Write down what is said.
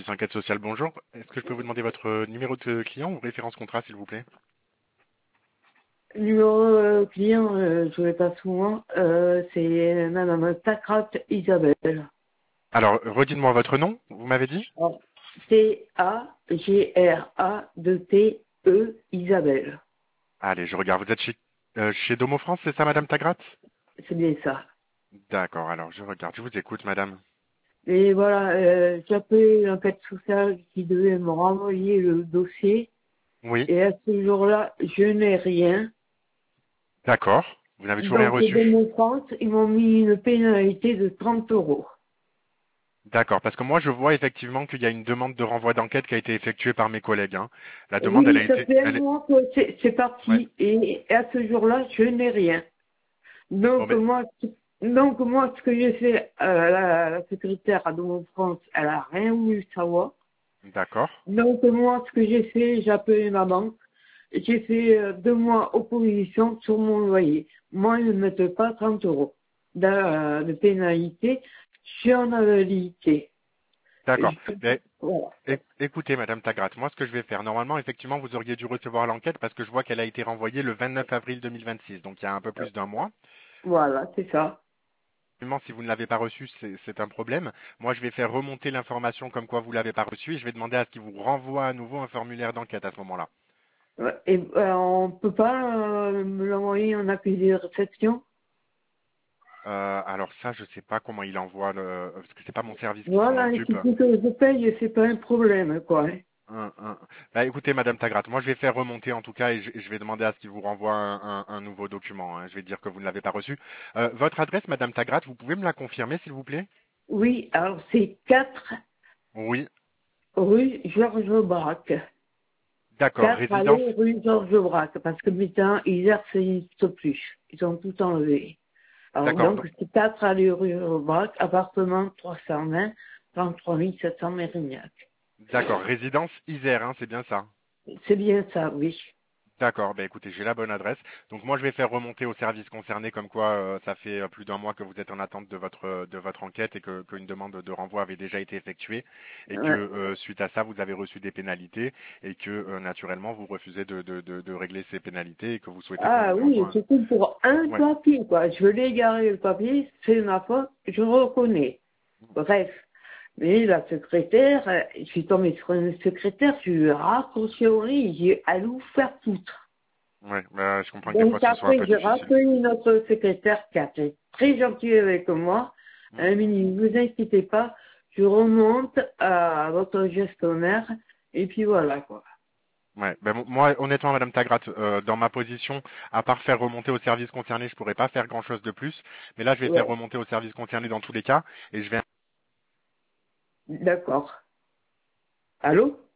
Enquête sociale, bonjour. Est-ce que je peux vous demander votre numéro de client ou référence contrat, s'il vous plaît? Numéro client, je vais pas souvent. C'est Madame Tacrat Isabelle. Alors, redites-moi votre nom, vous m'avez dit? Alors, Tagrat-T-E Isabelle. Allez, je regarde. Vous êtes chez Domo France, c'est ça, Madame Tagrat? C'est bien ça. D'accord, alors je regarde. Je vous écoute, madame. Et voilà, j'ai appelé l'enquête sociale qui devait me renvoyer le dossier. Oui, Et à ce jour-là, je n'ai rien. d'accord. Vous n'avez toujours rien Donc, de reçu? mon France, ils m'ont mis une pénalité de 30 euros. D'accord, parce que moi je vois effectivement qu'il y a une demande de renvoi d'enquête qui a été effectuée par mes collègues, hein. La demande, elle a Oui, ça été... fait un Elle est... mois que c'est Ouais. parti. Et à ce jour-là, je n'ai rien. Bon, Donc mais... moi, ce que j'ai fait, la secrétaire à Domon France, elle a rien voulu savoir. D'accord. Donc moi, ce que j'ai fait, j'ai appelé ma banque. J'ai fait 2 mois opposition sur mon loyer. Moi, ils ne mettent pas 30 euros de pénalité sur l'invalidité. D'accord. Et Mais voilà. écoutez, Madame Tagrat, moi ce que je vais faire, normalement, effectivement, vous auriez dû recevoir l'enquête parce que je vois qu'elle a été renvoyée le 29 avril 2026, donc il y a un peu plus d'un mois. Voilà, c'est ça. Effectivement, si vous ne l'avez pas reçue, c'est un problème. Moi, je vais faire remonter l'information comme quoi vous l'avez pas reçue et je vais demander à ce qu'il vous renvoie à nouveau un formulaire d'enquête à ce moment-là. Ouais. Et on peut pas me l'envoyer en accusé de réception. Alors ça, je sais pas comment il envoie parce que c'est pas mon service qui s'en Voilà, et occupe. puis tout que je paye, c'est pas un problème, quoi. Hum, hum. Bah, écoutez, Madame Tagrat, moi je vais faire remonter en tout cas et je vais demander à ce qu'il vous renvoie un nouveau document, hein. Je vais dire que vous ne l'avez pas reçu. Votre adresse, Madame Tagrat, vous pouvez me la confirmer, s'il vous plaît? Oui, alors c'est 4 Oui, rue Georges Braque. d'accord. 4 Résidence. allées rue Georges Braque, parce que maintenant, ils n'existent plus. Ils ont tout enlevé. Alors D'accord. donc, c'est 4 allées rue Georges Braque, appartement 320, 33 700 Mérignac. D'accord. Résidence Isère, hein, c'est bien ça. C'est bien ça, oui. D'accord, bah écoutez, j'ai la bonne adresse. Donc moi je vais faire remonter au service concerné comme quoi ça fait plus d'un mois que vous êtes en attente de votre enquête et qu'une demande de renvoi avait déjà été effectuée et que Ouais. suite à ça vous avez reçu des pénalités et que naturellement vous refusez de régler ces pénalités et que vous souhaitez qu'on Ah vous oui, envoie. c'est tout pour un Ouais. papier, quoi. Je l'ai égaré le papier, c'est ma faute, je reconnais. Bref. Mais la secrétaire, je suis tombée sur une secrétaire, je lui ai raccroché au nez, j'ai allé vous faire foutre. Ouais, bah, je comprends que des fois Donc ce soit un après, peu j'ai difficile. rappelé notre secrétaire qui a été très gentille avec moi. Mm. Elle m'a dit, ne vous inquiétez pas, je remonte à votre gestionnaire, et puis voilà, quoi. Ouais, ben, moi honnêtement Madame Tagrat, dans ma position, à part faire remonter au service concerné, je pourrais pas faire grand chose de plus. Mais là je vais faire Ouais, remonter au service concerné dans tous les cas et je vais d'accord. Allô?